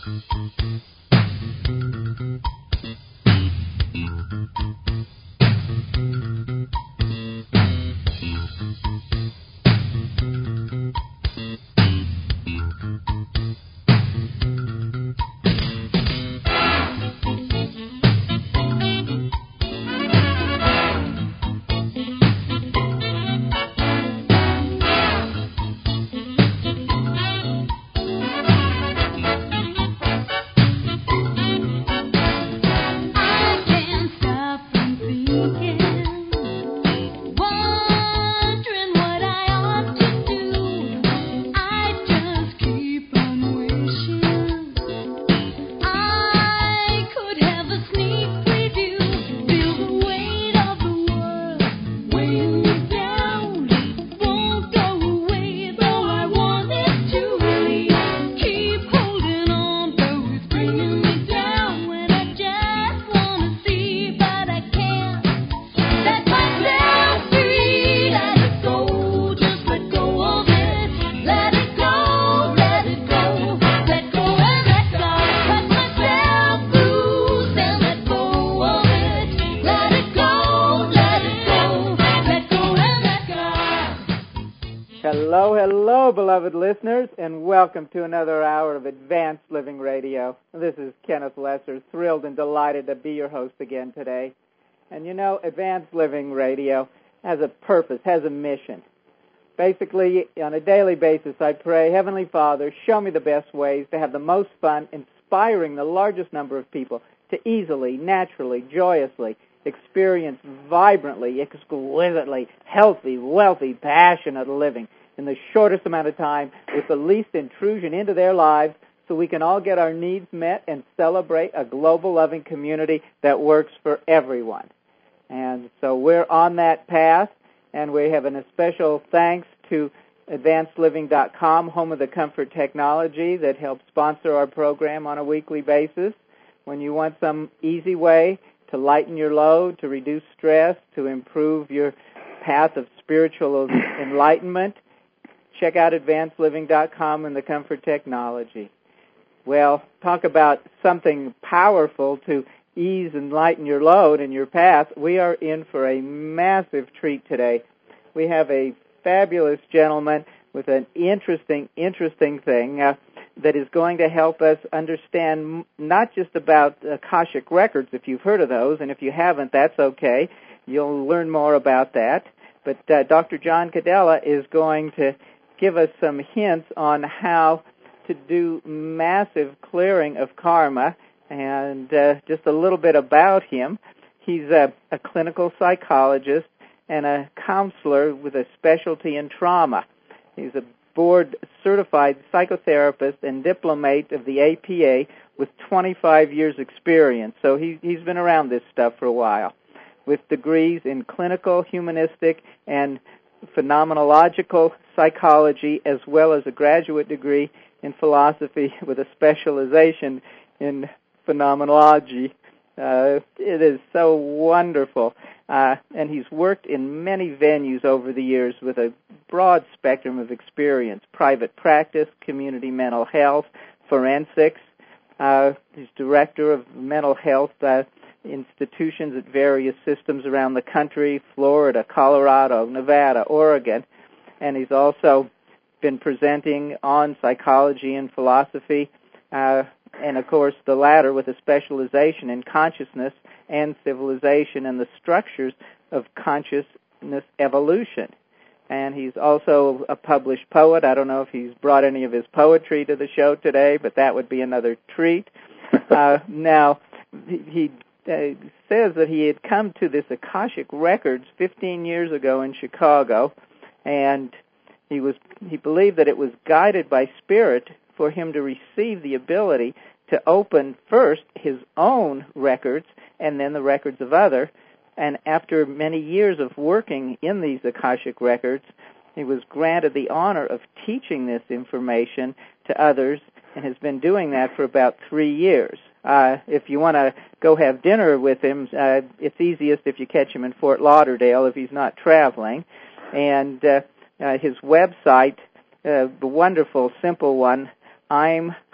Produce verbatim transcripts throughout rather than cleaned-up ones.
Hello, hello, beloved listeners, and welcome to another hour of Advanced Living Radio. This is Kenneth Lesser, thrilled and delighted to be your host again today. And you know, Advanced Living Radio has a purpose, has a mission. Basically, on a daily basis, I pray, Heavenly Father, show me the best ways to have the most fun, inspiring the largest number of people to easily, naturally, joyously experience vibrantly, exquisitely, healthy, wealthy, passionate living in the shortest amount of time with the least intrusion into their lives so we can all get our needs met and celebrate a global loving community that works for everyone. And so we're on that path, and we have an special thanks to advanced living dot com, home of the comfort technology that helps sponsor our program on a weekly basis. When you want some easy way to lighten your load, to reduce stress, to improve your path of spiritual enlightenment, check out advanced living dot com and the comfort technology. Well, talk about something powerful to ease and lighten your load and your path. We are in for a massive treat today. We have a fabulous gentleman with an interesting, interesting thing uh, that is going to help us understand not just about Akashic Records, if you've heard of those, and if you haven't, that's okay. You'll learn more about that. But uh, Doctor John Cadella is going to give us some hints on how to do massive clearing of karma, and uh, just a little bit about him. He's a, a clinical psychologist and a counselor with a specialty in trauma. He's a board-certified psychotherapist and diplomate of the A P A with twenty-five years experience. So he, he's been around this stuff for a while, with degrees in clinical, humanistic, and phenomenological psychology, as well as a graduate degree in philosophy with a specialization in phenomenology. Uh, it is so wonderful. Uh, and he's worked in many venues over the years with a broad spectrum of experience: private practice, community mental health, forensics. Uh, he's director of mental health uh, institutions at various systems around the country: Florida, Colorado, Nevada, Oregon. And he's also been presenting on psychology and philosophy, uh, and of course the latter with a specialization in consciousness and civilization and the structures of consciousness evolution. And he's also a published poet. I don't know if he's brought any of his poetry to the show today, but that would be another treat. uh, now, he uh, says that he had come to this Akashic Records fifteen years ago in Chicago, and he was he believed that it was guided by spirit for him to receive the ability to open first his own records and then the records of others. And after many years of working in these Akashic Records, he was granted the honor of teaching this information to others and has been doing that for about three years. Uh, if you want to go have dinner with him, uh, it's easiest if you catch him in Fort Lauderdale if he's not traveling. And uh, uh, his website, uh, the wonderful, simple one, I'm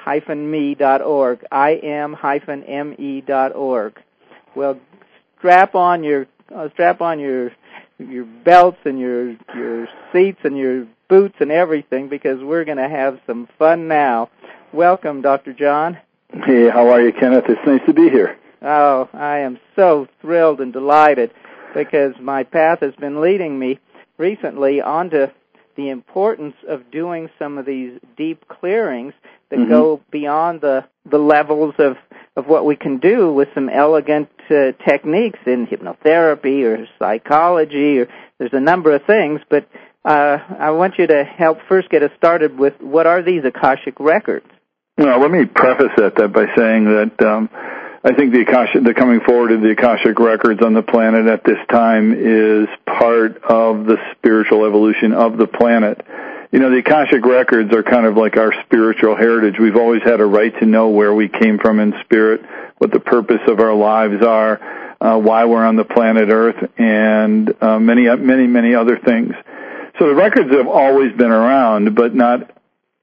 me dot org, I M M E dot org. Well, strap on your uh, strap on your your belts and your your seats and your boots and everything, because we're going to have some fun now. Welcome, Doctor John. Hey, how are you, Kenneth? It's nice to be here. Oh, I am so thrilled and delighted, because my path has been leading me recently onto the importance of doing some of these deep clearings that mm-hmm. go beyond the, the levels of, of what we can do with some elegant uh, techniques in hypnotherapy or psychology, or there's a number of things, but uh, I want you to help first get us started with what are these Akashic records? Well, let me preface that, that by saying that um, I think the Akashic, the coming forward of the Akashic records on the planet at this time is part of the spiritual evolution of the planet. You know, the Akashic records are kind of like our spiritual heritage. We've always had a right to know where we came from in spirit, what the purpose of our lives are, uh, why we're on the planet Earth, and uh, many, many, many other things. So the records have always been around, but not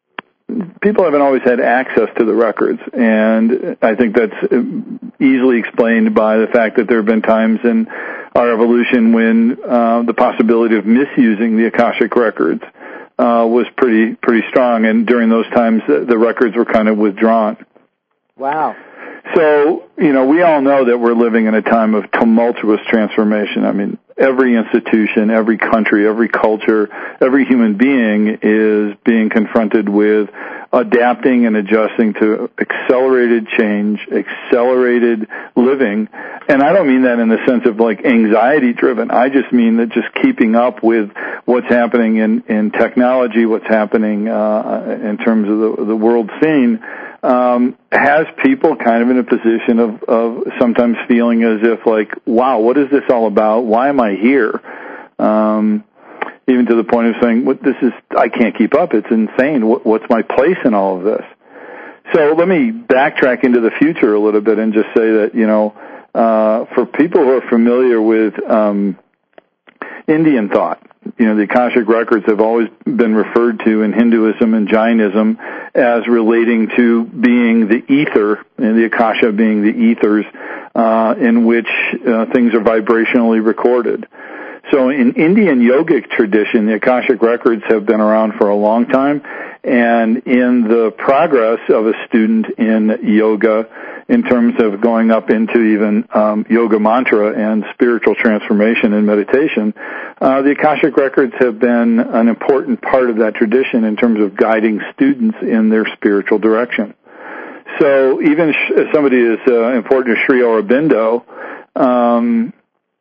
people haven't always had access to the records, and I think that's easily explained by the fact that there have been times in our evolution when uh, the possibility of misusing the Akashic records uh, was pretty pretty strong, and during those times the, the records were kind of withdrawn. Wow. So, you know, we all know that we're living in a time of tumultuous transformation. I mean, every institution, every country, every culture, every human being is being confronted with adapting and adjusting to accelerated change, accelerated living. And I don't mean that in the sense of like anxiety-driven. I just mean that just keeping up with what's happening in, in technology, what's happening uh, in terms of the, the world scene, um, has people kind of in a position of, of sometimes feeling as if like, wow, what is this all about? Why am I here? Um, even to the point of saying, what this is, I can't keep up. It's insane. What, what's my place in all of this? So let me backtrack into the future a little bit and just say that, you know, uh, for people who are familiar with um, Indian thought, you know, the Akashic records have always been referred to in Hinduism and Jainism as relating to being the ether, and the Akasha being the ethers uh, in which uh, things are vibrationally recorded. So in Indian yogic tradition, the Akashic records have been around for a long time, and in the progress of a student in yoga, in terms of going up into even um, yoga mantra and spiritual transformation and meditation, uh, the Akashic records have been an important part of that tradition in terms of guiding students in their spiritual direction. So even sh- somebody as uh, important as Sri Aurobindo, um,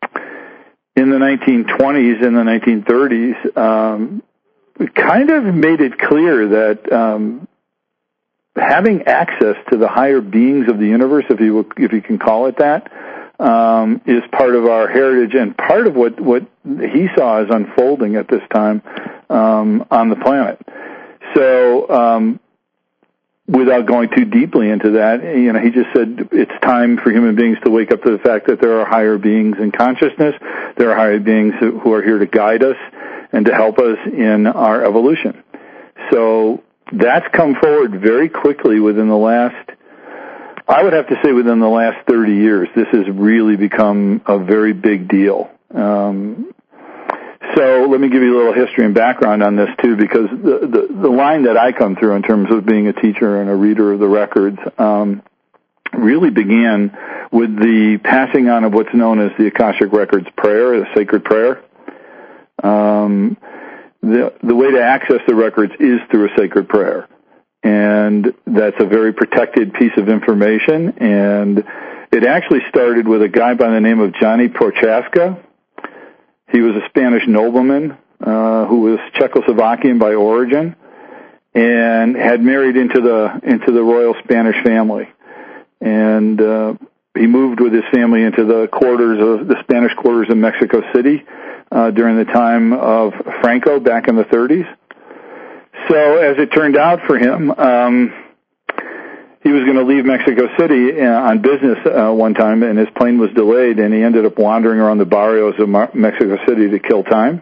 in the nineteen twenties and the nineteen thirties, um, kind of made it clear that um, having access to the higher beings of the universe, if you if you can call it that, um, is part of our heritage and part of what, what he saw as unfolding at this time um, on the planet. So, um, without going too deeply into that, you know, he just said it's time for human beings to wake up to the fact that there are higher beings in consciousness. There are higher beings who, who are here to guide us and to help us in our evolution. So that's come forward very quickly within the last, I would have to say within the last thirty years. This has really become a very big deal. Um, so let me give you a little history and background on this too, because the, the, the line that I come through in terms of being a teacher and a reader of the records um, really began with the passing on of what's known as the Akashic Records prayer, the sacred prayer. Um, the, the way to access the records is through a sacred prayer. And that's a very protected piece of information. And it actually started with a guy by the name of Johnny Prochaska. He was a Spanish nobleman uh, who was Czechoslovakian by origin and had married into the into the royal Spanish family. And uh, he moved with his family into the quarters of the Spanish quarters of Mexico City uh, during the time of Franco back in the thirties. So as it turned out for him, um, he was going to leave Mexico City on business uh, one time, and his plane was delayed, and he ended up wandering around the barrios of Mar- Mexico City to kill time.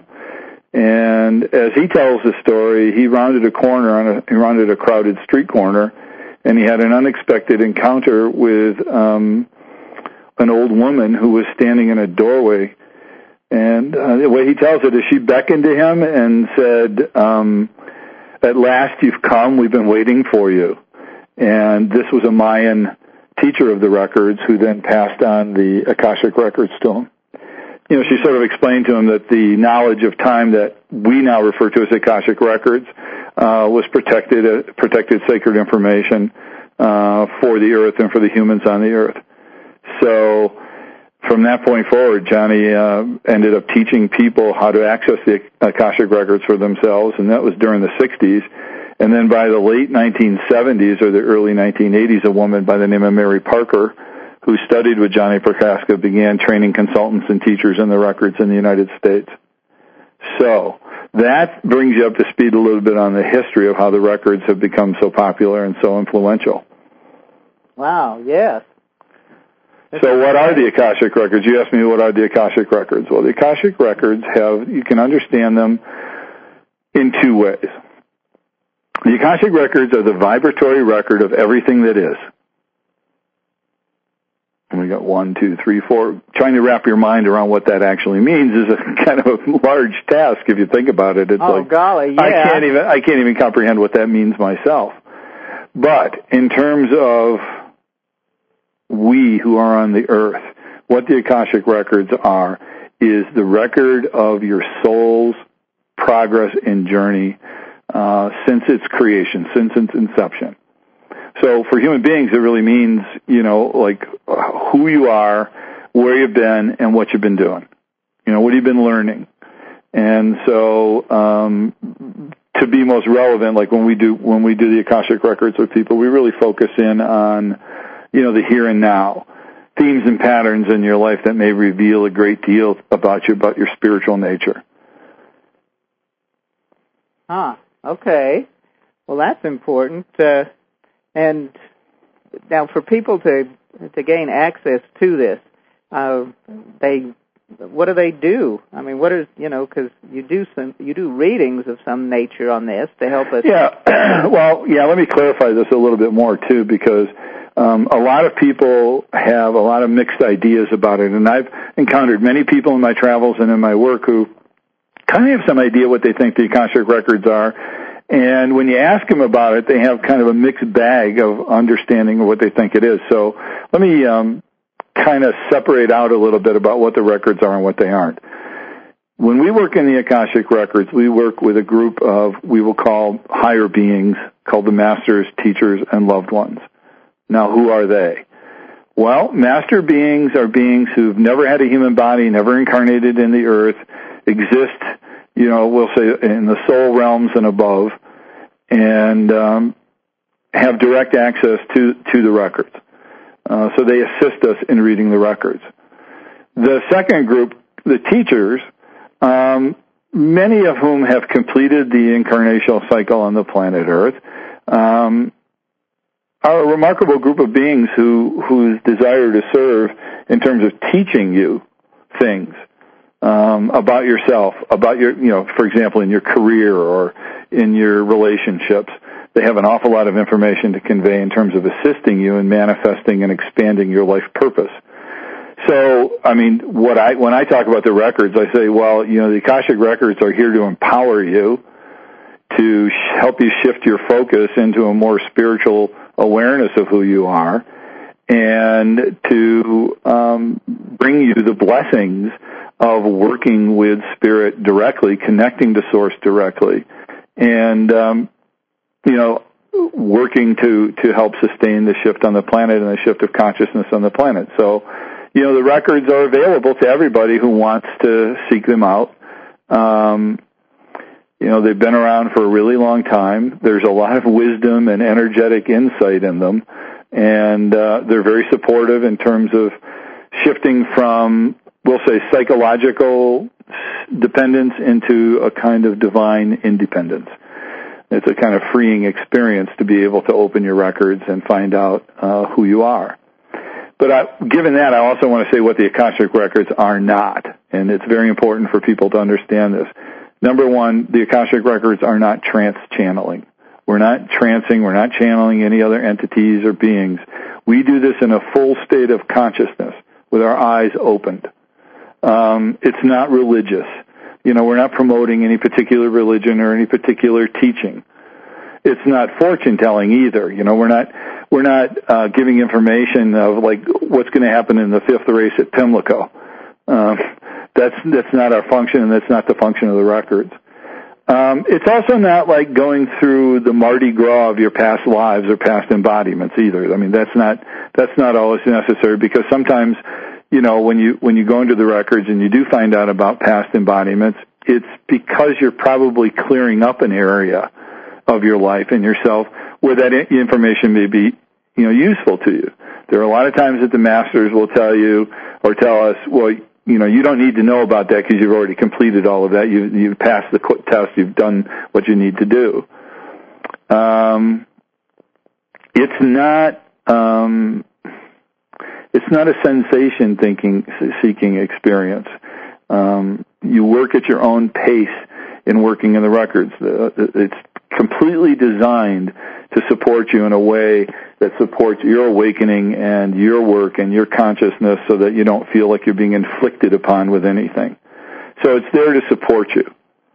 And as he tells the story, he rounded a corner on a he rounded a crowded street corner, and he had an unexpected encounter with um, an old woman who was standing in a doorway. And uh, the way he tells it is she beckoned to him and said, um, "At last you've come. We've been waiting for you." And this was a Mayan teacher of the records who then passed on the Akashic records to him. You know, she sort of explained to him that the knowledge of time that we now refer to as Akashic records uh, was protected, uh, protected sacred information uh, for the earth and for the humans on the earth. So from that point forward, Johnny uh, ended up teaching people how to access the Akashic records for themselves, and that was during the sixties. And then by the late nineteen seventies or the early nineteen eighties, a woman by the name of Mary Parker, who studied with Johnny Prochaska, began training consultants and teachers in the records in the United States. So that brings you up to speed a little bit on the history of how the records have become so popular and so influential. Wow, yes. So what are the Akashic records? You asked me what are the Akashic records. Well, the Akashic records have, you can understand them in two ways. The Akashic records are the vibratory record of everything that is. And we got one, two, three, four. Trying to wrap your mind around what that actually means is a kind of a large task if you think about it. It's oh, like, golly, yeah. I can't even, I can't even comprehend what that means myself. But in terms of we who are on the earth, what the Akashic records are is the record of your soul's progress and journey uh, since its creation, since its inception. So for human beings, it really means, you know, like who you are, where you've been, and what you've been doing. You know, what have you been learning? And so um, to be most relevant, like when we do when we do the Akashic records with people, we really focus in on, you know, the here and now, themes and patterns in your life that may reveal a great deal about you, about your spiritual nature. Huh, okay. Well, that's important. Uh, and now for people to to gain access to this, uh, they what do they do? I mean, what is, you know, because you do some you do readings of some nature on this to help us. Yeah, well, yeah. Let me clarify this a little bit more too, because um, a lot of people have a lot of mixed ideas about it, and I've encountered many people in my travels and in my work who kind of have some idea what they think the Akashic records are. And when you ask them about it, they have kind of a mixed bag of understanding of what they think it is. So let me um, kind of separate out a little bit about what the records are and what they aren't. When we work in the Akashic records, we work with a group of, we will call higher beings, called the masters, teachers, and loved ones. Now, who are they? Well, master beings are beings who've never had a human body, never incarnated in the earth, exist, you know, we'll say in the soul realms and above, and um, have direct access to, to the records. Uh, so they assist us in reading the records. The second group, the teachers, um, many of whom have completed the incarnational cycle on the planet Earth, um, are a remarkable group of beings who whose desire to serve in terms of teaching you things um, about yourself, about your, you know, for example, in your career or in your relationships. They have an awful lot of information to convey in terms of assisting you in manifesting and expanding your life purpose. So, I mean, what I when I talk about the records, I say, well, you know, the Akashic records are here to empower you, to sh- help you shift your focus into a more spiritual awareness of who you are, and to um, bring you the blessings of working with Spirit directly, connecting to Source directly, and um, you know, working to to help sustain the shift on the planet and the shift of consciousness on the planet. So, you know, the records are available to everybody who wants to seek them out. Um, you know, they've been around for a really long time. There's a lot of wisdom and energetic insight in them, and uh, they're very supportive in terms of shifting from, we'll say, psychological dependence into a kind of divine independence. It's a kind of freeing experience to be able to open your records and find out uh, who you are. But I, given that, I also want to say what the Akashic records are not, and it's very important for people to understand this. Number one, the Akashic records are not trance channeling. We're not trancing. We're not channeling any other entities or beings. We do this in a full state of consciousness with our eyes opened. Um, it's not religious. You know, we're not promoting any particular religion or any particular teaching. It's not fortune telling either. You know, we're not we're not uh, giving information of like what's going to happen in the fifth race at Pimlico. Um, that's that's not our function, and that's not the function of the records. Um, it's also not like going through the Mardi Gras of your past lives or past embodiments either. I mean, that's not that's not always necessary, because sometimes, you know, when you when you go into the records and you do find out about past embodiments, it's because you're probably clearing up an area of your life and yourself where that information may be, you know, useful to you. There are a lot of times that the masters will tell you or tell us, well, you know, you don't need to know about that because you've already completed all of that. You, you've passed the test. You've done what you need to do. Um, it's not, um, it's not a sensation thinking, seeking experience. Um, you work at your own pace in working in the records. It's completely designed to support you in a way that supports your awakening and your work and your consciousness, so that you don't feel like you're being inflicted upon with anything. So it's there to support you.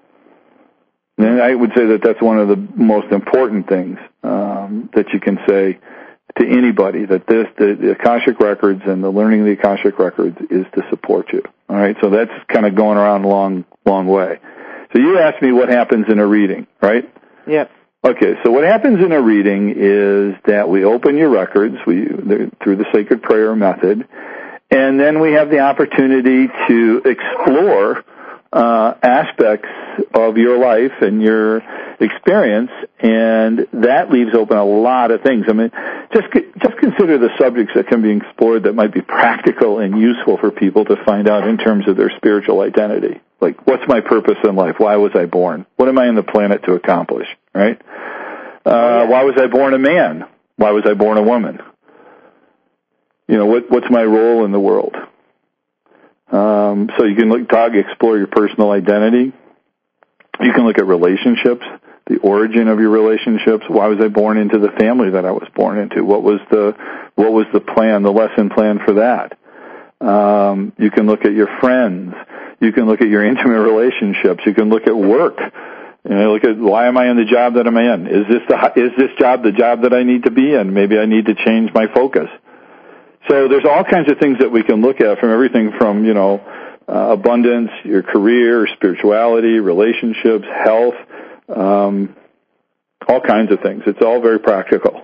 And I would say that that's one of the most important things um, that you can say to anybody, that this, the, the Akashic Records and the learning of the Akashic Records is to support you. All right, so that's kind of going around a long, long way. So you asked me what happens in a reading, right? Yep. Okay, so what happens in a reading is that we open your records we, through the sacred prayer method, and then we have the opportunity to explore uh, aspects of your life and your experience, and that leaves open a lot of things. I mean, just just consider the subjects that can be explored that might be practical and useful for people to find out in terms of their spiritual identity. Like, what's my purpose in life? Why was I born? What am I on the planet to accomplish, right? Uh, why was I born a man? Why was I born a woman? You know, what, what's my role in the world? Um, so you can look, talk, explore your personal identity. You can look at relationships, the origin of your relationships. Why was I born into the family that I was born into? What was the, what was the plan, the lesson plan for that? Um, you can look at your friends. You can look at your intimate relationships. You can look at work. You know, look at, why am I in the job that I'm in? Is this the, is this job the job that I need to be in? Maybe I need to change my focus. So there's all kinds of things that we can look at, from everything from, you know, uh, abundance, your career, spirituality, relationships, health, um, all kinds of things. It's all very practical.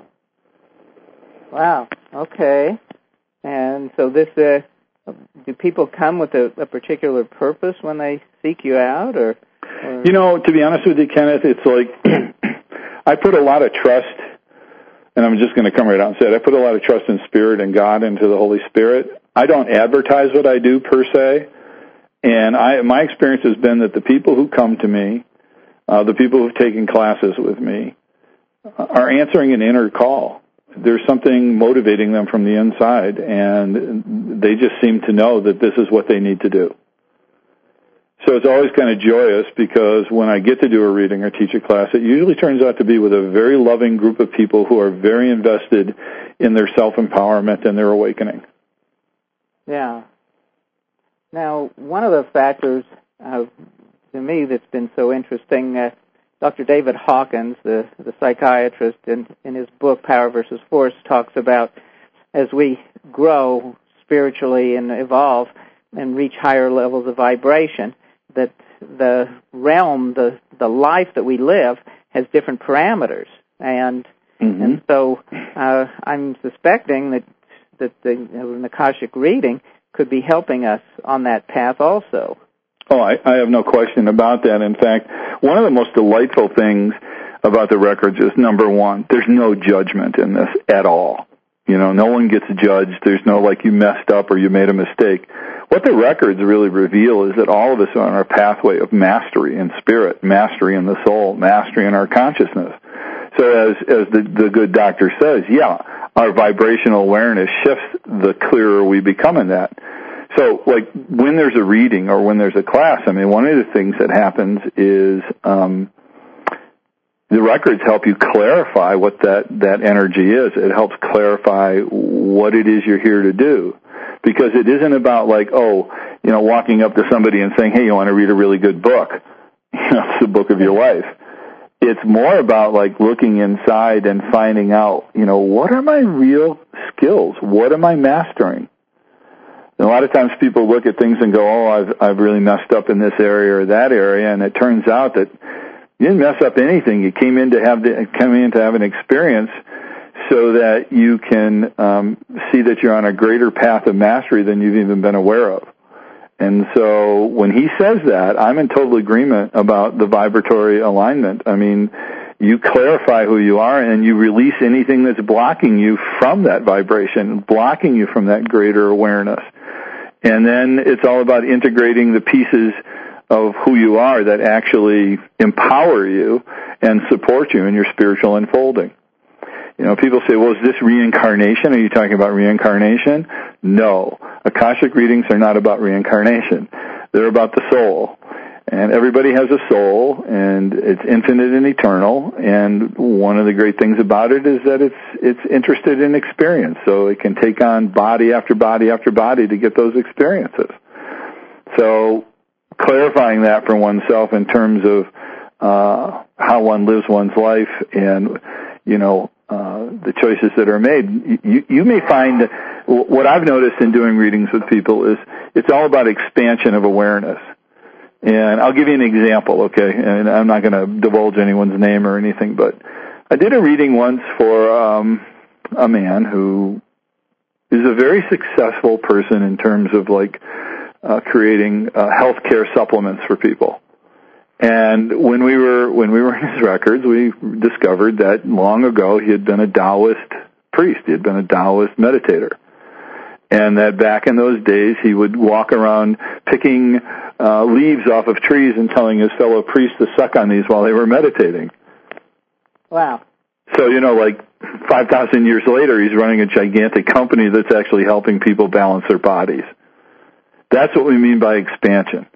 Wow. Okay. And so this, uh, do people come with a, a particular purpose when they seek you out, or, or? You know, to be honest with you, Kenneth, it's like I put a lot of trust, and I'm just going to come right out and say it. I put a lot of trust in Spirit and God and to the Holy Spirit. I don't advertise what I do per se, and I my experience has been that the people who come to me, uh, the people who've taken classes with me, are answering an inner call. There's something motivating them from the inside, and they just seem to know that this is what they need to do. So it's always kind of joyous, because when I get to do a reading or teach a class, it usually turns out to be with a very loving group of people who are very invested in their self-empowerment and their awakening. Yeah. Now, one of the factors uh, to me that's been so interesting, uh, Doctor David Hawkins, the, the psychiatrist, in, in his book, Power versus Force, talks about as we grow spiritually and evolve and reach higher levels of vibration, that the realm, the, the life that we live, has different parameters. And mm-hmm. and so uh, I'm suspecting that, that the you know, Akashic reading could be helping us on that path also. Oh, I, I have no question about that. In fact, one of the most delightful things about the records is, number one, there's no judgment in this at all. You know, no one gets judged. There's no, like, you messed up or you made a mistake. What the records really reveal is that all of us are on our pathway of mastery in spirit, mastery in the soul, mastery in our consciousness. So as, as the, the good doctor says, yeah, our vibrational awareness shifts the clearer we become in that. So, like, when there's a reading or when there's a class, I mean, one of the things that happens is um, the records help you clarify what that, that energy is. It helps clarify what it is you're here to do. Because it isn't about like, oh, you know, walking up to somebody and saying, hey, you want to read a really good book? You know, it's the book of your life. It's more about like looking inside and finding out, you know, what are my real skills? What am I mastering? And a lot of times people look at things and go, oh, I've, I've really messed up in this area or that area. And it turns out that you didn't mess up anything. You came in to have the, come in to have an experience so that you can um, see that you're on a greater path of mastery than you've even been aware of. And so when he says that, I'm in total agreement about the vibratory alignment. I mean, you clarify who you are and you release anything that's blocking you from that vibration, blocking you from that greater awareness. And then it's all about integrating the pieces of who you are that actually empower you and support you in your spiritual unfolding. You know, people say, well, is this reincarnation? Are you talking about reincarnation? No. Akashic readings are not about reincarnation. They're about the soul. And everybody has a soul, and it's infinite and eternal, and one of the great things about it is that it's it's interested in experience, so it can take on body after body after body to get those experiences. So clarifying that for oneself in terms of uh, how one lives one's life and, you know, uh, the choices that are made, you, you may find that what I've noticed in doing readings with people is it's all about expansion of awareness. And I'll give you an example, okay? And I'm not going to divulge anyone's name or anything, but I did a reading once for um, a man who is a very successful person in terms of like uh, creating uh, healthcare supplements for people. And when we were when we were in his records, we discovered that long ago he had been a Taoist priest. He had been a Taoist meditator. And that back in those days, he would walk around picking uh, leaves off of trees and telling his fellow priests to suck on these while they were meditating. Wow. So, you know, like five thousand years later, he's running a gigantic company that's actually helping people balance their bodies. That's what we mean by expansion.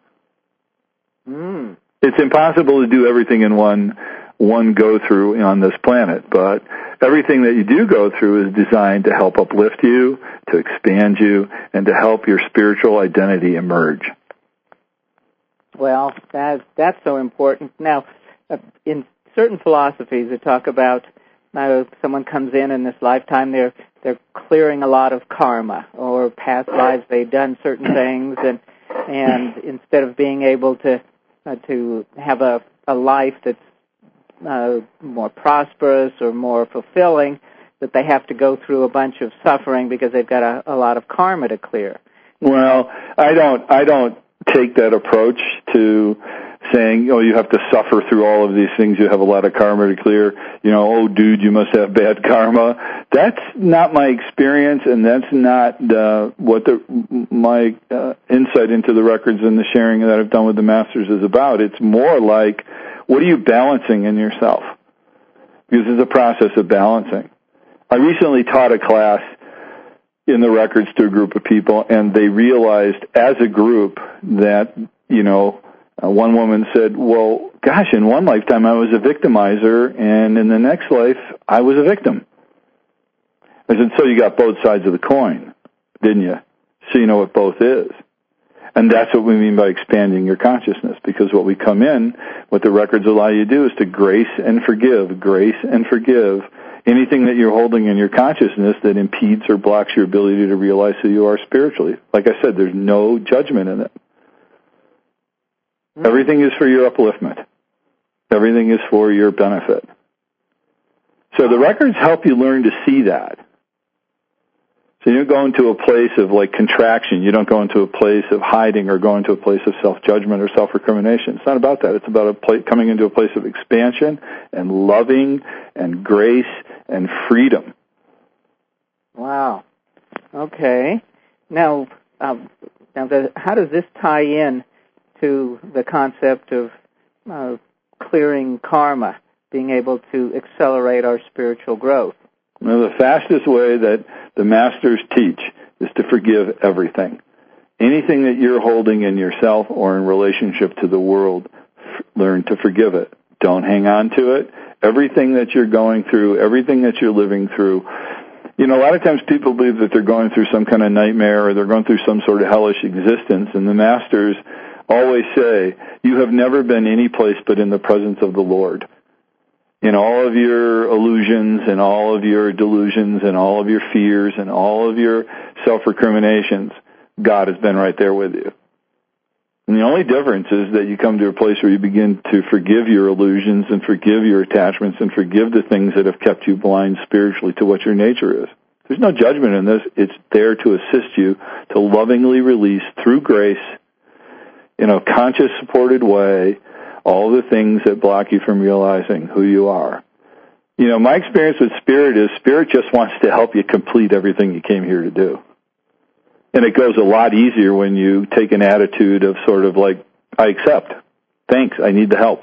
Mm. It's impossible to do everything in one one go-through on this planet, but everything that you do go through is designed to help uplift you, to expand you, and to help your spiritual identity emerge. Well, that, that's so important. Now, uh, in certain philosophies that talk about uh, someone comes in in this lifetime, they're they're clearing a lot of karma, or past lives they've done certain things, and and instead of being able to uh, to have a, a life that's Uh, more prosperous or more fulfilling, that they have to go through a bunch of suffering because they've got a, a lot of karma to clear. Well, I don't, I don't take that approach to saying, oh, you have to suffer through all of these things, you have a lot of karma to clear, you know, oh, dude, you must have bad karma. That's not my experience, and that's not uh, what the, my uh, insight into the records and the sharing that I've done with the Masters is about. It's more like, what are you balancing in yourself? Because it's a process of balancing. I recently taught a class in the records to a group of people, and they realized as a group that, you know, uh, one woman said, well, gosh, in one lifetime I was a victimizer, and in the next life I was a victim. I said, so you got both sides of the coin, didn't you? So you know what both is. And that's what we mean by expanding your consciousness, because what we come in, what the records allow you to do is to grace and forgive, grace and forgive anything that you're holding in your consciousness that impedes or blocks your ability to realize who you are spiritually. Like I said, there's no judgment in it. Mm-hmm. Everything is for your upliftment. Everything is for your benefit. So the records help you learn to see that. So you don't go into a place of like contraction. You don't go into a place of hiding or go into a place of self-judgment or self-recrimination. It's not about that. It's about a pla- coming into a place of expansion and loving and grace and freedom. Wow. Okay. Now, um, now, the, how does this tie in to the concept of uh, clearing karma, being able to accelerate our spiritual growth? Now, the fastest way that the Masters teach is to forgive everything. Anything that you're holding in yourself or in relationship to the world, f- learn to forgive it. Don't hang on to it. everything that you're going through, everything that you're living through. You know, a lot of times people believe that they're going through some kind of nightmare or they're going through some sort of hellish existence, and the masters always say, you have never been any place but in the presence of the Lord. In all of your illusions and all of your delusions and all of your fears and all of your self-recriminations, God has been right there with you. And the only difference is that you come to a place where you begin to forgive your illusions and forgive your attachments and forgive the things that have kept you blind spiritually to what your nature is. There's no judgment in this. It's there to assist you to lovingly release through grace in a conscious, supported way all the things that block you from realizing who you are. You know, my experience with Spirit is Spirit just wants to help you complete everything you came here to do. And it goes a lot easier when you take an attitude of sort of like, I accept. Thanks, I need the help.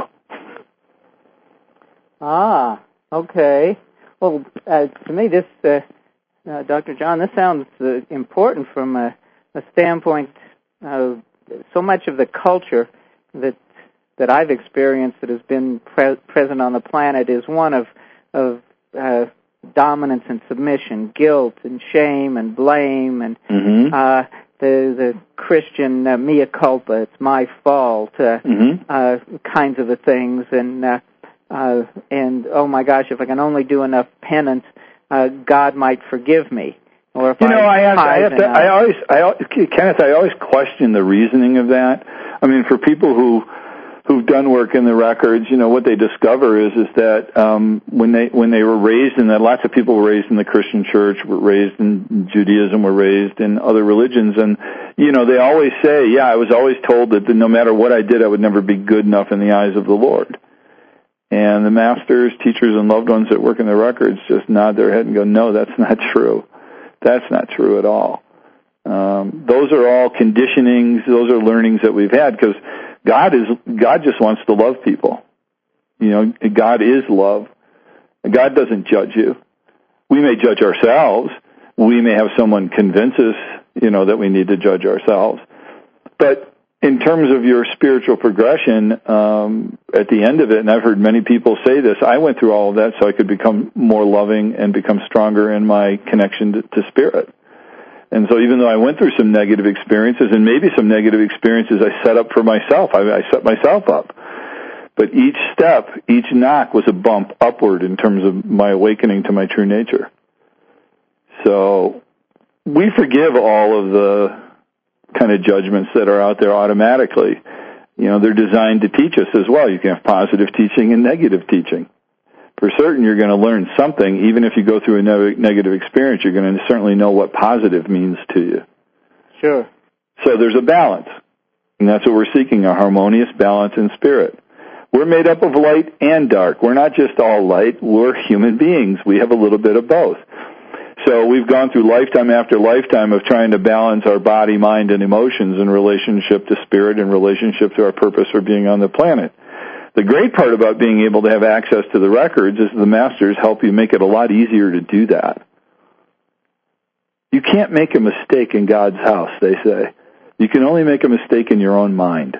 Ah, okay. Well, uh, to me, this, uh, uh, Doctor John, this sounds uh, important from a, a standpoint of so much of the culture that that I've experienced that has been pre- present on the planet is one of of uh, dominance and submission, guilt and shame and blame, and mm-hmm. uh, the the Christian uh, mea culpa, it's my fault, uh, mm-hmm. uh, kinds of the things, and uh, uh, and oh my gosh, if I can only do enough penance, uh, God might forgive me. Or if you know, I, I have, I have to. enough. I always, I Kenneth, I always question the reasoning of that. I mean, for people who who've done work in the records, you know, what they discover is is that um, when they when they were raised in that, lots of people were raised in the Christian church, were raised in Judaism, were raised in other religions, and you know, they always say, yeah, I was always told that no matter what I did, I would never be good enough in the eyes of the Lord. And the masters, teachers, and loved ones that work in the records just nod their head and go, no, that's not true. That's not true at all. Um, those are all conditionings. Those are learnings that we've had because God is God just wants to love people. You know, God is love. God doesn't judge you. We may judge ourselves. We may have someone convince us, you know, that we need to judge ourselves. But in terms of your spiritual progression, um, at the end of it, and I've heard many people say this, I went through all of that so I could become more loving and become stronger in my connection to, to Spirit. And so even though I went through some negative experiences, and maybe some negative experiences I set up for myself, I, I set myself up. But each step, each knock was a bump upward in terms of my awakening to my true nature. So we forgive all of the kind of judgments that are out there automatically. You know, they're designed to teach us as well. You can have positive teaching and negative teaching. For certain, you're going to learn something. Even if you go through a ne- negative experience, you're going to certainly know what positive means to you. Sure. So there's a balance, and that's what we're seeking, a harmonious balance in spirit. We're made up of light and dark. We're not just all light. We're human beings. We have a little bit of both. So we've gone through lifetime after lifetime of trying to balance our body, mind, and emotions in relationship to spirit, in relationship to our purpose for being on the planet. The great part about being able to have access to the records is the masters help you make it a lot easier to do that. You can't make a mistake in God's house, they say. You can only make a mistake in your own mind.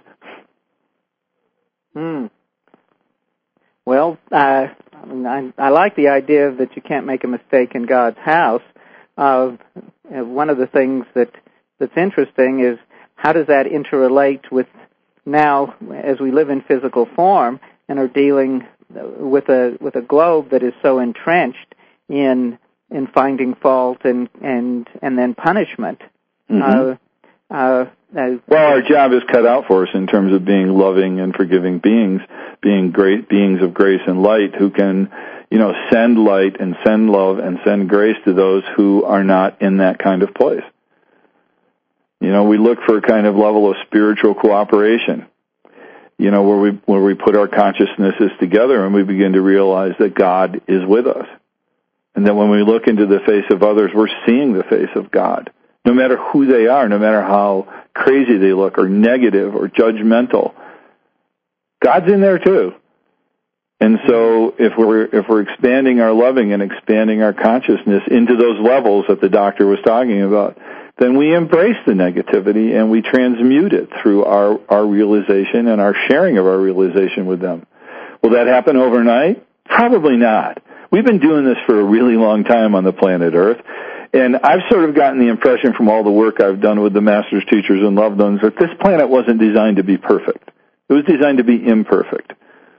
Hmm. Well, uh, I, I like the idea that you can't make a mistake in God's house. Uh, one of the things that that's interesting is how does that interrelate with now, as we live in physical form and are dealing with a with a globe that is so entrenched in in finding fault and and and then punishment. Mm-hmm. Uh, uh, uh, well, our job is cut out for us in terms of being loving and forgiving beings, being great beings of grace and light who can, you know, send light and send love and send grace to those who are not in that kind of place. You know, we look for a kind of level of spiritual cooperation, you know, where we where we put our consciousnesses together and we begin to realize that God is with us. And that when we look into the face of others, we're seeing the face of God. No matter who they are, no matter how crazy they look or negative or judgmental, God's in there too. And so if we're if we're expanding our loving and expanding our consciousness into those levels that the doctor was talking about, then we embrace the negativity and we transmute it through our, our realization and our sharing of our realization with them. Will that happen overnight? Probably not. We've been doing this for a really long time on the planet Earth, and I've sort of gotten the impression from all the work I've done with the masters, teachers, and loved ones that this planet wasn't designed to be perfect. It was designed to be imperfect.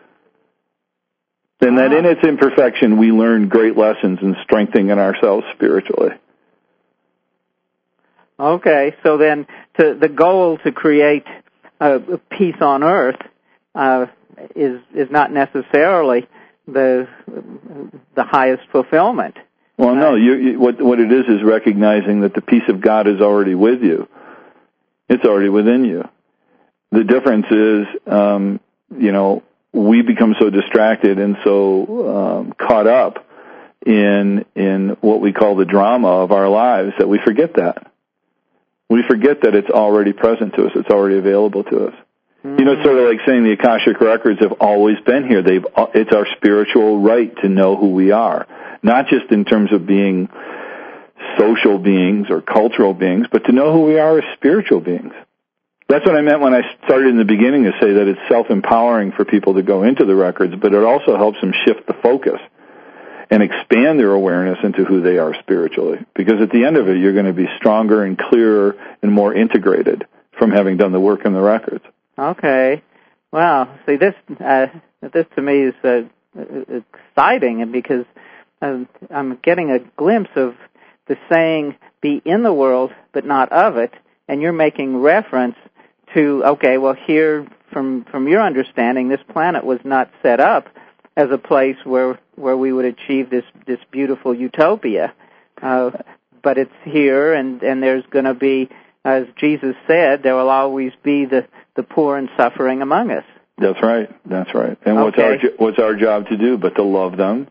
And that in its imperfection, we learn great lessons in strengthening ourselves spiritually. Okay, so then to, the goal to create uh, peace on earth uh, is is not necessarily the the highest fulfillment. Well, no. You, you, what what it is is recognizing that the peace of God is already with you. It's already within you. The difference is, um, you know, we become so distracted and so um, caught up in in what we call the drama of our lives that we forget that. We forget that it's already present to us. It's already available to us. Mm-hmm. You know, it's sort of like saying the Akashic Records have always been here. They've it's our spiritual right to know who we are, not just in terms of being social beings or cultural beings, but to know who we are as spiritual beings. That's what I meant when I started in the beginning to say that it's self-empowering for people to go into the records, but it also helps them shift the focus and expand their awareness into who they are spiritually. Because at the end of it, you're going to be stronger and clearer and more integrated from having done the work in the records. Okay. Wow. See, this uh, this to me is uh, exciting, and because uh, I'm getting a glimpse of the saying, be in the world, but not of it, and you're making reference to, okay, well, here, from from your understanding, this planet was not set up as a place where where we would achieve this this beautiful utopia, uh, but it's here, and and there's going to be, as Jesus said, there will always be the the poor and suffering among us. That's right. That's right. And what's okay. our what's our job to do but to love them?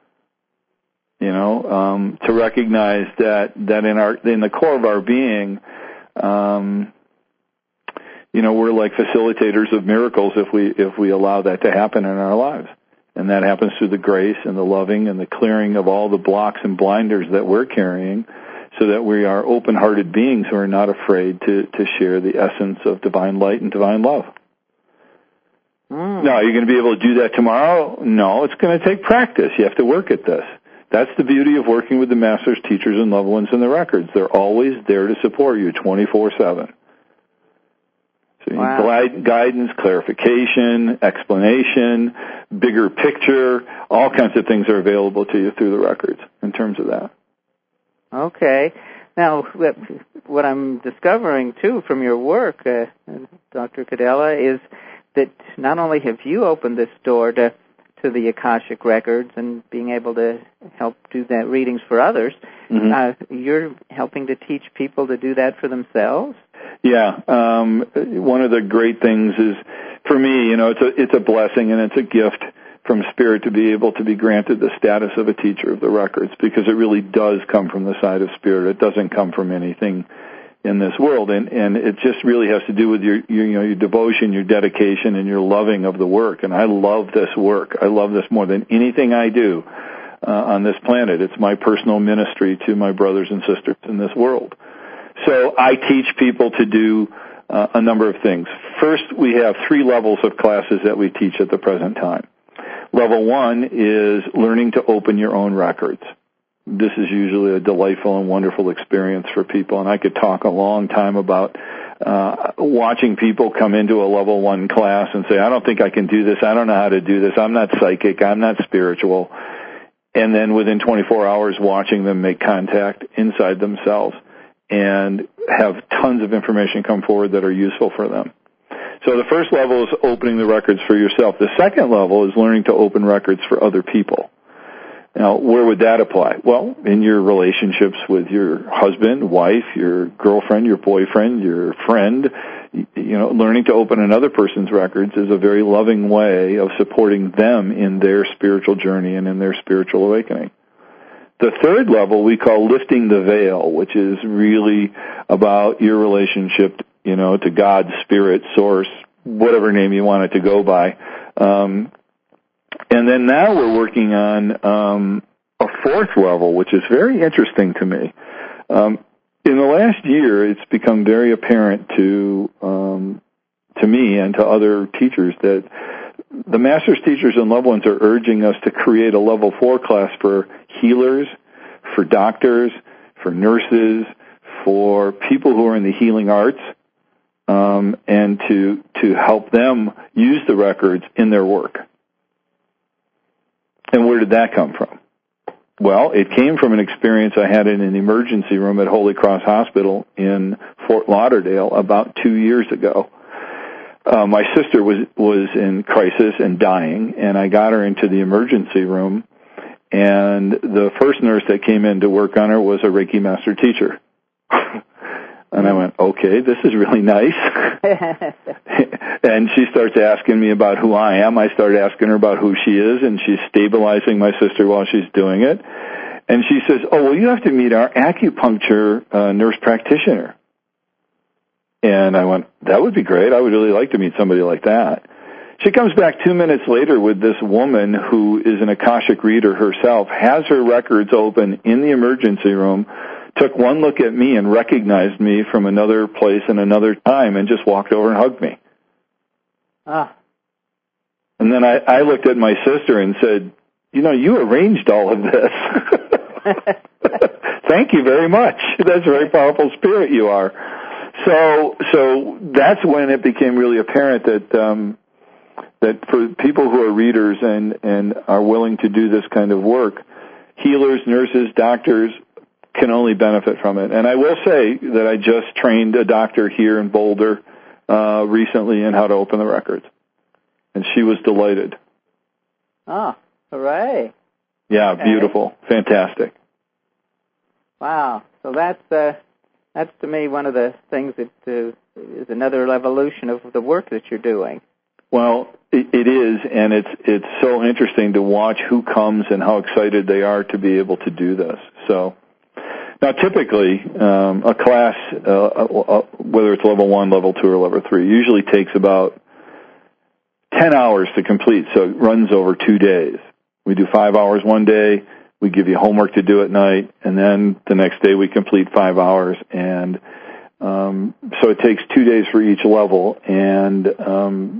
You know, um, to recognize that that in our in the core of our being. Um, you know, we're like facilitators of miracles if we if we allow that to happen in our lives. And that happens through the grace and the loving and the clearing of all the blocks and blinders that we're carrying, so that we are open-hearted beings who are not afraid to, to share the essence of divine light and divine love. Mm. Now, are you going to be able to do that tomorrow? No, it's going to take practice. You have to work at this. That's the beauty of working with the masters, teachers, and loved ones in the records. They're always there to support you twenty-four seven. So you wow. need guidance, clarification, explanation, bigger picture, all kinds of things are available to you through the records in terms of that. Okay. Now, what I'm discovering, too, from your work, uh, Doctor Cadella, is that not only have you opened this door to to the Akashic Records and being able to help do that readings for others, mm-hmm. uh, you're helping to teach people to do that for themselves? Yeah. Um, one of the great things is, for me, you know, it's a it's a blessing and it's a gift from Spirit to be able to be granted the status of a teacher of the records, because it really does come from the side of Spirit. It doesn't come from anything in this world, and and it just really has to do with your, your you know your devotion, your dedication, and your loving of the work. And I love this work. I love this more than anything I do uh, on this planet. It's my personal ministry to my brothers and sisters in this world. So I teach people to do uh, a number of things. First, we have three levels of classes that we teach at the present time. Level one is learning to open your own records. This is usually a delightful and wonderful experience for people, and I could talk a long time about uh, watching people come into a level one class and say, I don't think I can do this, I don't know how to do this, I'm not psychic, I'm not spiritual, and then within twenty-four hours watching them make contact inside themselves and have tons of information come forward that are useful for them. So the first level is opening the records for yourself. The second level is learning to open records for other people. Now, where would that apply? Well, in your relationships with your husband, wife, your girlfriend, your boyfriend, your friend, you know, learning to open another person's records is a very loving way of supporting them in their spiritual journey and in their spiritual awakening. The third level we call lifting the veil, which is really about your relationship, you know, to God, Spirit, Source, whatever name you want it to go by. Um, and then now we're working on um, a fourth level, which is very interesting to me. Um, in the last year, it's become very apparent to um, to me and to other teachers that the Master's teachers and loved ones are urging us to create a level four class for healers, for doctors, for nurses, for people who are in the healing arts, um, and to to help them use the records in their work. And where did that come from? Well, it came from an experience I had in an emergency room at Holy Cross Hospital in Fort Lauderdale about two years ago. Uh, my sister was was in crisis and dying, and I got her into the emergency room, and the first nurse that came in to work on her was a Reiki Master teacher. And I went, okay, this is really nice. And she starts asking me about who I am. I start asking her about who she is, and she's stabilizing my sister while she's doing it. And she says, oh, well, you have to meet our acupuncture uh, nurse practitioner. And I went, that would be great. I would really like to meet somebody like that. She comes back two minutes later with this woman who is an Akashic reader herself, has her records open in the emergency room, took one look at me and recognized me from another place and another time and just walked over and hugged me. Ah. And then I, I looked at my sister and said, you know, you arranged all of this. Thank you very much. That's a very powerful spirit you are. So, so that's when it became really apparent that, um, that for people who are readers and, and are willing to do this kind of work, healers, nurses, doctors can only benefit from it. And I will say that I just trained a doctor here in Boulder uh, recently in how to open the records, and she was delighted. Oh, hooray. Yeah, okay. Beautiful. Fantastic. Wow. So that's, uh, that's to me one of the things that uh, is another evolution of the work that you're doing. Well, it, it is, and it's it's so interesting to watch who comes and how excited they are to be able to do this. So, now typically, um, a class, uh, uh, whether it's level one, level two, or level three, usually takes about ten hours to complete, so it runs over two days. We do five hours one day, we give you homework to do at night, and then the next day we complete five hours, and um, so it takes two days for each level, and um,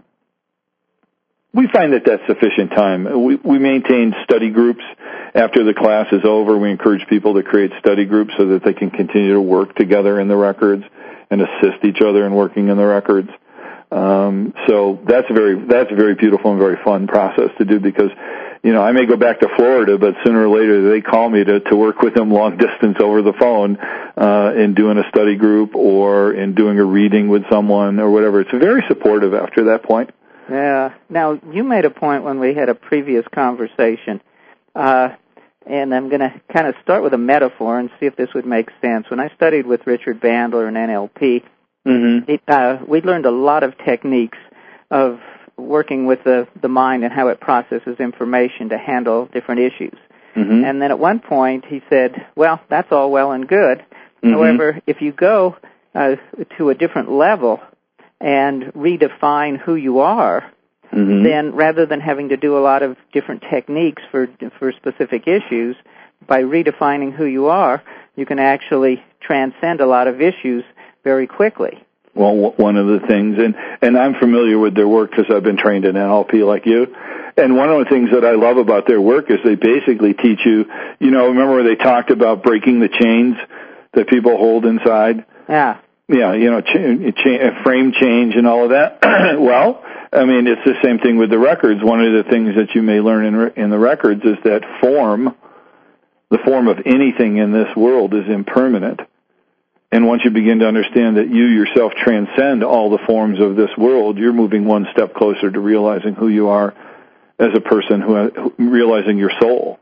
we find that that's sufficient time. We, we maintain study groups after the class is over. We encourage people to create study groups so that they can continue to work together in the records and assist each other in working in the records. Um, so that's very that's a very beautiful and very fun process to do because, you know, I may go back to Florida, but sooner or later they call me to, to work with them long distance over the phone uh, in doing a study group or in doing a reading with someone or whatever. It's very supportive after that point. Yeah. Now, you made a point when we had a previous conversation, uh, and I'm going to kind of start with a metaphor and see if this would make sense. When I studied with Richard Bandler in N L P, mm-hmm. it, uh, we learned a lot of techniques of working with the, the mind and how it processes information to handle different issues. Mm-hmm. And then at one point he said, well, that's all well and good. Mm-hmm. However, if you go uh, to a different level and redefine who you are, mm-hmm. then rather than having to do a lot of different techniques for for specific issues, by redefining who you are, you can actually transcend a lot of issues very quickly. Well, one of the things, and, and I'm familiar with their work because I've been trained in N L P like you, and one of the things that I love about their work is they basically teach you, you know, remember they talked about breaking the chains that people hold inside? Yeah. Yeah, you know, cha- cha- frame change and all of that. Well, I mean, it's the same thing with the records. One of the things that you may learn in, re- in the records is that form, the form of anything in this world is impermanent. And once you begin to understand that you yourself transcend all the forms of this world, you're moving one step closer to realizing who you are as a person, who, who realizing your soul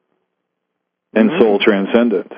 and mm-hmm. soul transcendent.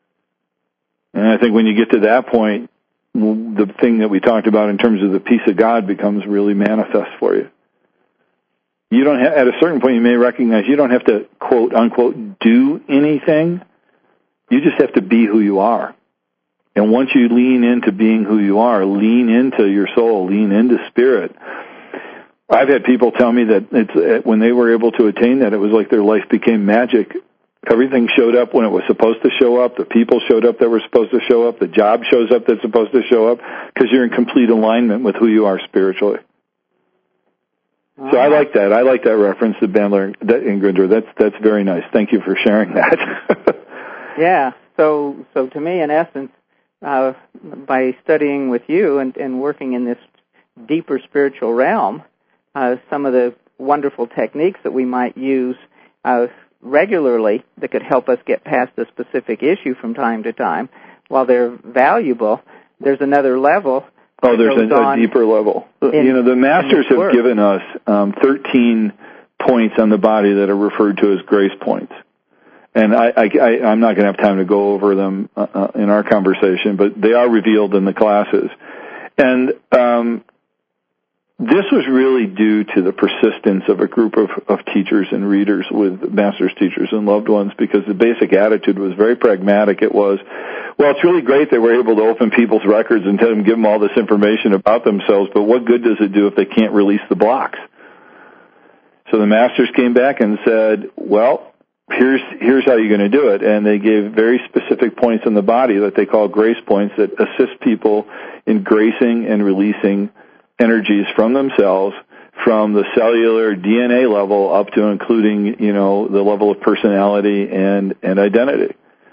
And I think when you get to that point, the thing that we talked about in terms of the peace of God becomes really manifest for you. You don't have, at a certain point, you may recognize you don't have to, quote, unquote, do anything. You just have to be who you are. And once you lean into being who you are, lean into your soul, lean into spirit. I've had people tell me that it's when they were able to attain that, it was like their life became magic. Everything showed up when it was supposed to show up. The people showed up that were supposed to show up. The job shows up that's supposed to show up because you're in complete alignment with who you are spiritually. So I like that. I like that reference to Bandler and Grinder. That's that's very nice. Thank you for sharing that. Yeah. So so to me, in essence, uh, by studying with you and, and working in this deeper spiritual realm, uh, some of the wonderful techniques that we might use uh, regularly that could help us get past a specific issue from time to time, while they're valuable, there's another level. Oh, there's a, a deeper level. In, you know, the masters have work. given us um, thirteen points on the body that are referred to as grace points. And I, I, I, I'm not going to have time to go over them uh, uh, in our conversation, but they are revealed in the classes. And um, this was really due to the persistence of a group of, of teachers and readers with masters, teachers, and loved ones, because the basic attitude was very pragmatic. It was, well, it's really great that we're able to open people's records and tell them, give them all this information about themselves, but what good does it do if they can't release the blocks? So the masters came back and said, well, here's here's how you're going to do it. And they gave very specific points in the body that they call grace points that assist people in gracing and releasing energies from themselves, from the cellular D N A level up to including, you know, the level of personality and, and identity.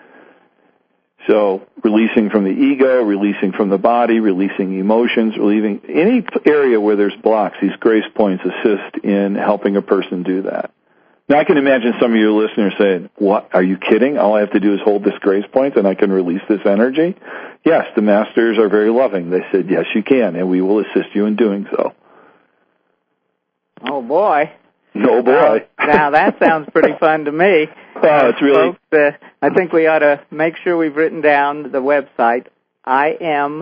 So releasing from the ego, releasing from the body, releasing emotions, relieving any area where there's blocks, these grace points assist in helping a person do that. Now I can imagine some of your listeners saying, what, are you kidding? All I have to do is hold this grace point and I can release this energy? Yes, the masters are very loving. They said, yes, you can, and we will assist you in doing so. Oh, boy. Oh, boy. Now, now that sounds pretty fun to me. Oh, it's really... Folks, uh, I think we ought to make sure we've written down the website, I M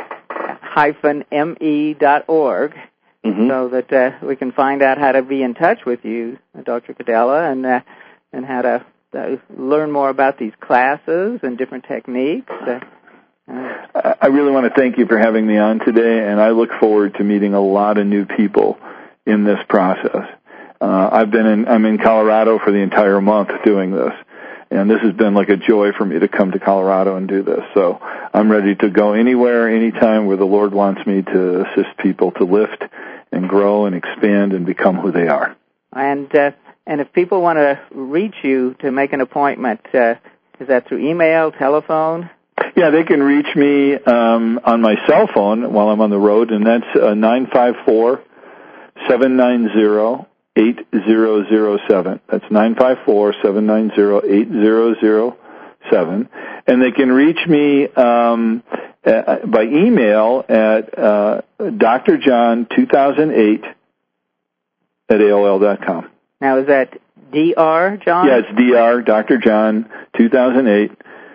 M E dot org, mm-hmm. so that uh, we can find out how to be in touch with you, Doctor Cadella, and, uh, and how to uh, learn more about these classes and different techniques. Uh, uh, I really want to thank you for having me on today, and I look forward to meeting a lot of new people in this process. Uh, I've been in, I'm in Colorado for the entire month doing this, and this has been like a joy for me to come to Colorado and do this. So I'm ready to go anywhere, anytime where the Lord wants me to assist people to lift and grow and expand and become who they are. And uh, and if people want to reach you to make an appointment, uh, is that through email, telephone? Yeah, they can reach me um, on my cell phone while I'm on the road, and that's uh, nine five four, seven nine zero, eight zero zero seven. That's nine five four, seven nine zero, eight zero zero seven. And they can reach me um, uh, by email at uh, D R John two thousand eight at A O L dot com. Now, is that D R John? Yeah, it's D R, Doctor John two thousand eight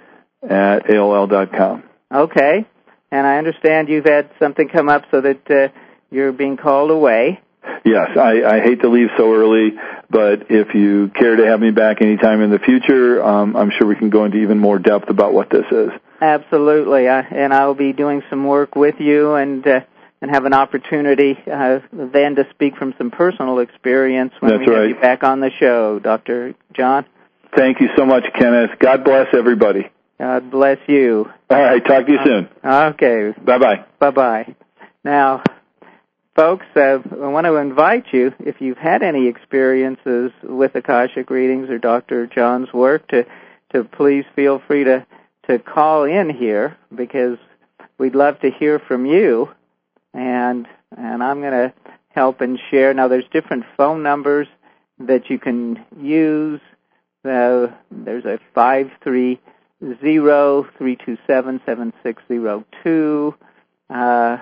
at A O L dot com. Okay. And I understand you've had something come up so that uh, you're being called away. Yes, I, I hate to leave so early, but if you care to have me back anytime in the future, um, I'm sure we can go into even more depth about what this is. Absolutely, I, and I'll be doing some work with you and uh, and have an opportunity uh, then to speak from some personal experience when That's we right. have you back on the show, Doctor John. Thank you so much, Kenneth. God bless everybody. God bless you. All right, talk to you soon. Uh, okay. Bye-bye. Bye-bye. Now, folks, uh, I want to invite you, if you've had any experiences with Akashic readings or Doctor John's work, to, to please feel free to, to call in here, because we'd love to hear from you, and and I'm going to help and share. Now, there's different phone numbers that you can use. Uh, there's a five three zero, three two seven, seven six zero two. Uh,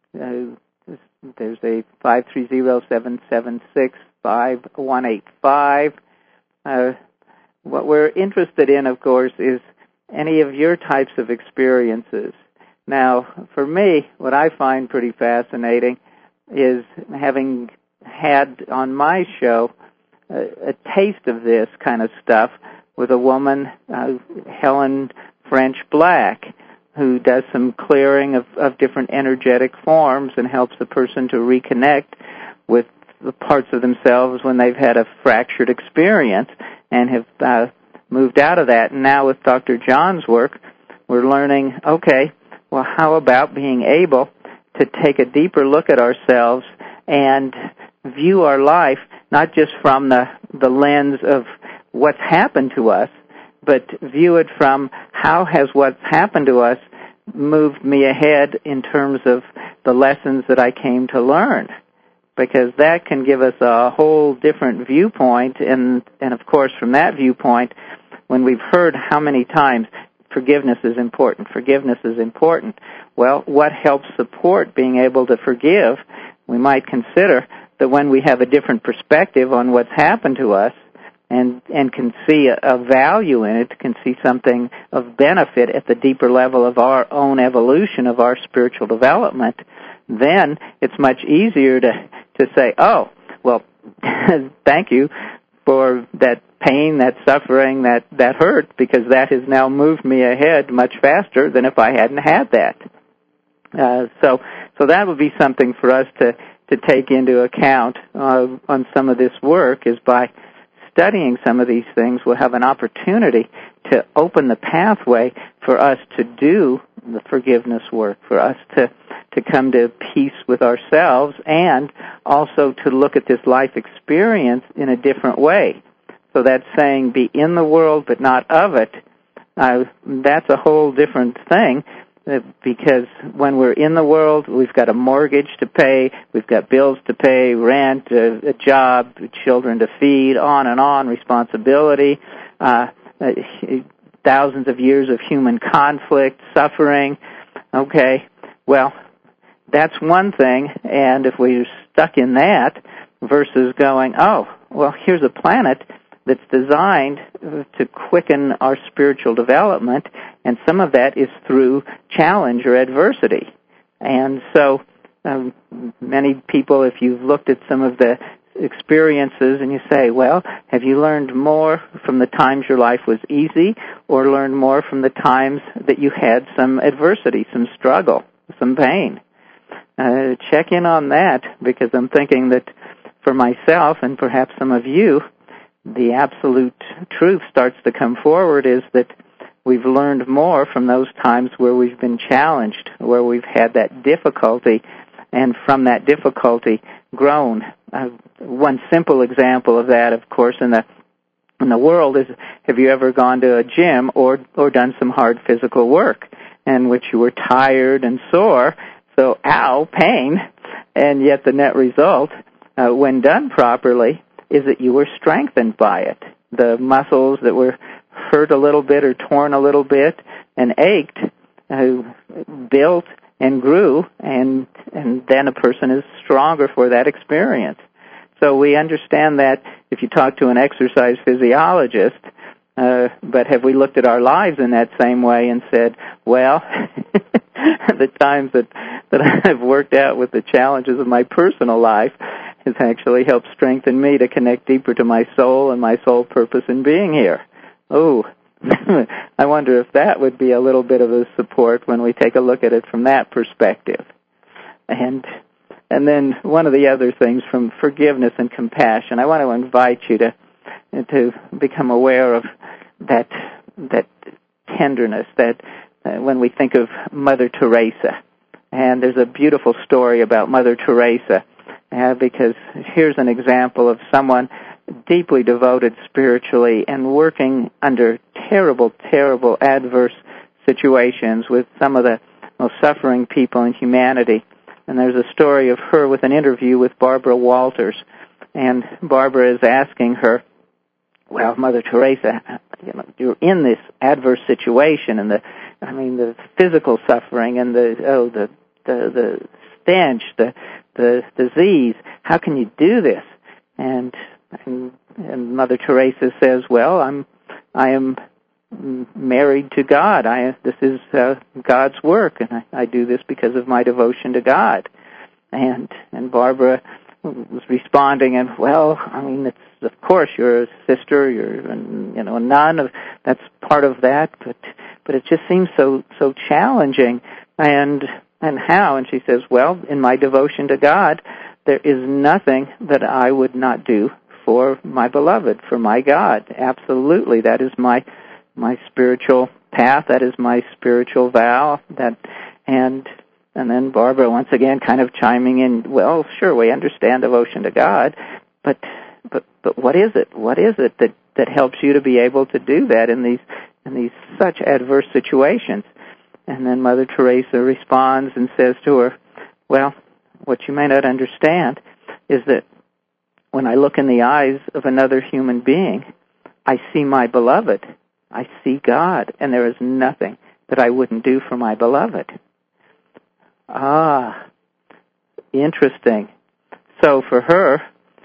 uh, There's a five three zero, seven seven six, five one eight five. Uh, what we're interested in, of course, is any of your types of experiences. Now, for me, what I find pretty fascinating is having had on my show a, a taste of this kind of stuff with a woman, uh, Helen French Black, who does some clearing of, of different energetic forms and helps the person to reconnect with the parts of themselves when they've had a fractured experience and have uh, moved out of that. And now with Doctor John's work, we're learning, okay, well, how about being able to take a deeper look at ourselves and view our life not just from the, the lens of what's happened to us, but view it from how has what's happened to us moved me ahead in terms of the lessons that I came to learn. Because that can give us a whole different viewpoint, and, and of course from that viewpoint, when we've heard how many times forgiveness is important, forgiveness is important, well, what helps support being able to forgive? We might consider that when we have a different perspective on what's happened to us and, and can see a, a value in it, can see something of benefit at the deeper level of our own evolution, of our spiritual development, then it's much easier to, to say, oh, well, thank you for that pain, that suffering, that, that hurt, because that has now moved me ahead much faster than if I hadn't had that. Uh, so, so that would be something for us to, to take into account uh, on some of this work, is by studying some of these things, we'll have an opportunity to open the pathway for us to do the forgiveness work, for us to, to come to peace with ourselves, and also to look at this life experience in a different way. So that saying, be in the world but not of it, uh, that's a whole different thing, uh, because when we're in the world, we've got a mortgage to pay, we've got bills to pay, rent, a, a job, children to feed, on and on, responsibility, uh, uh, thousands of years of human conflict, suffering. Okay, well, that's one thing, and if we're stuck in that versus going, oh, well, here's a planet that's designed to quicken our spiritual development, and some of that is through challenge or adversity. And so um, many people, if you've looked at some of the experiences and you say, well, have you learned more from the times your life was easy, or learned more from the times that you had some adversity, some struggle, some pain? Uh, check in on that, because I'm thinking that for myself and perhaps some of you, the absolute truth starts to come forward is that we've learned more from those times where we've been challenged, where we've had that difficulty, and from that difficulty grown. Uh, one simple example of that, of course, in the in the world is, have you ever gone to a gym or or done some hard physical work in which you were tired and sore, so ow, pain, and yet the net result, uh, when done properly, is that you were strengthened by it. The muscles that were hurt a little bit or torn a little bit and ached, uh, built and grew, and and then a person is stronger for that experience. So we understand that if you talk to an exercise physiologist, uh, but have we looked at our lives in that same way and said, well, the times that, that I've worked out with the challenges of my personal life has actually helped strengthen me to connect deeper to my soul and my soul purpose in being here. Oh, I wonder if that would be a little bit of a support when we take a look at it from that perspective. And and then one of the other things from forgiveness and compassion, I want to invite you to to become aware of that that tenderness, that uh, when we think of Mother Teresa. And there's a beautiful story about Mother Teresa, uh, because here's an example of someone deeply devoted spiritually and working under terrible, terrible adverse situations with some of the most suffering people in humanity. And there's a story of her with an interview with Barbara Walters. And Barbara is asking her, well, Mother Teresa, you know, you're in this adverse situation, and the, I mean, the physical suffering and the, oh, the, the, the stench, the, the disease. How can you do this? And And, and Mother Teresa says, well, I'm, I am married to God. I, this is uh, God's work, and I, I do this because of my devotion to God. And, and Barbara was responding, and, well, I mean, it's, of course, you're a sister, you're, you know, a nun, of, that's part of that, but, but it just seems so, so challenging. And, and how? And she says, well, in my devotion to God, there is nothing that I would not do for my beloved, for my God. Absolutely, that is my my spiritual path. That is my spiritual vow. That and And then Barbara, once again, kind of chiming in, well, sure, we understand devotion to God, but but but what is it? What is it that, that helps you to be able to do that in these in these such adverse situations? And then Mother Teresa responds and says to her, well, what you may not understand is that when I look in the eyes of another human being, I see my beloved. I see God, and there is nothing that I wouldn't do for my beloved. Ah, interesting. So for her,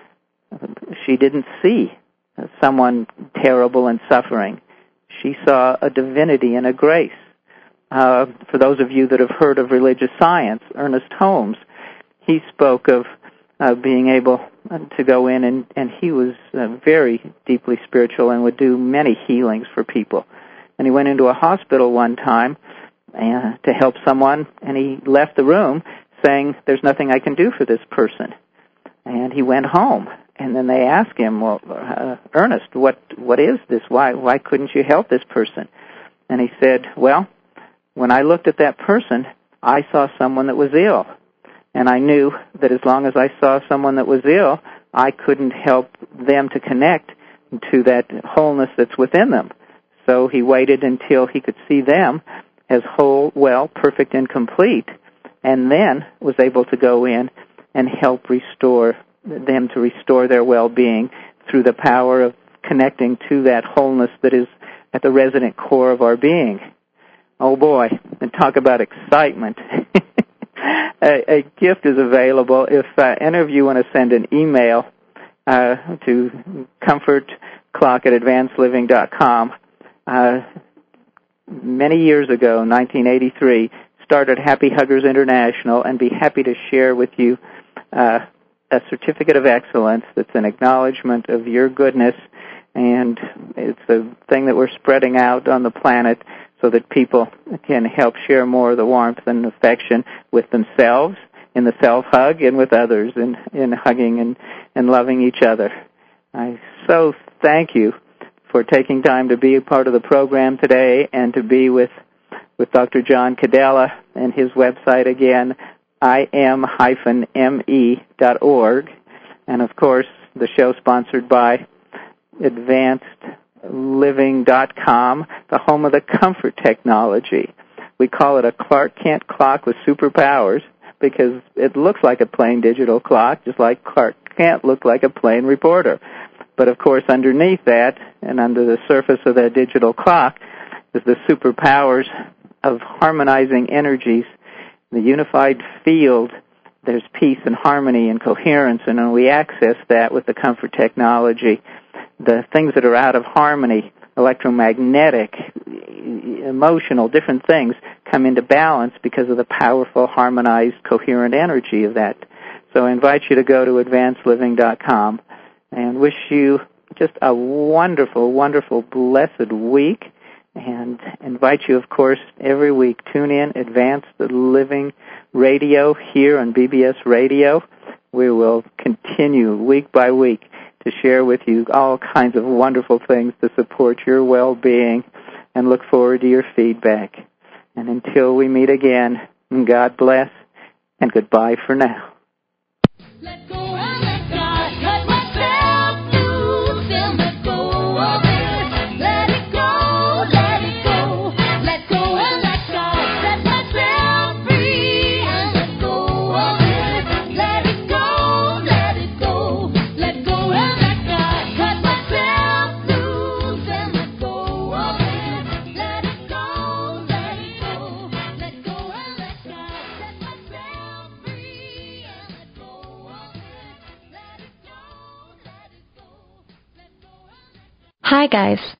she didn't see someone terrible and suffering. She saw a divinity and a grace. Uh, for those of you that have heard of religious science, Ernest Holmes, he spoke of uh, being able to go in, and, and he was uh, very deeply spiritual and would do many healings for people. And he went into a hospital one time uh, to help someone, and he left the room saying, there's nothing I can do for this person. And he went home. And then they asked him, well, uh, Ernest, what what is this? Why why couldn't you help this person? And he said, well, when I looked at that person, I saw someone that was ill. And I knew that as long as I saw someone that was ill, I couldn't help them to connect to that wholeness that's within them. So he waited until he could see them as whole, well, perfect, and complete, and then was able to go in and help restore them to restore their well-being through the power of connecting to that wholeness that is at the resonant core of our being. Oh boy, and talk about excitement. a, a gift is available. If uh, any of you want to send an email uh, to comfortclock at advancedliving dot com, uh, many years ago, nineteen eighty-three, started Happy Huggers International, and be happy to share with you uh, a certificate of excellence that's an acknowledgement of your goodness, and it's a thing that we're spreading out on the planet so that people can help share more of the warmth and affection with themselves in the self-hug and with others in, in hugging and, and loving each other. I so thank you for taking time to be a part of the program today and to be with, with Doctor John Cadella and his website again, I am dash M E dot org. And, of course, the show sponsored by advanced living dot com, the home of the comfort technology. We call it a Clark Kent clock with superpowers because it looks like a plain digital clock, just like Clark Kent looked like a plain reporter. But, of course, underneath that and under the surface of that digital clock is the superpowers of harmonizing energies, the unified field. There's peace and harmony and coherence, and when we access that with the comfort technology, the things that are out of harmony, electromagnetic, emotional, different things, come into balance because of the powerful, harmonized, coherent energy of that. So I invite you to go to advanced living dot com and wish you just a wonderful, wonderful, blessed week, and invite you, of course, every week, tune in, Advanced Living Radio here on B B S Radio. We will continue week by week to share with you all kinds of wonderful things to support your well-being, and look forward to your feedback. And until we meet again, God bless, and goodbye for now. Let go and let God, cut myself loose and let go of it. Let it go, let it go. Let go and let God, set myself free and let go of it. Let it go, let it go. Let go and let God, cut myself loose and let go of it. Let it go, let it go. Let go and let God, set myself free and let go of it. Let it go, let it go. Let go and let God. Hi guys,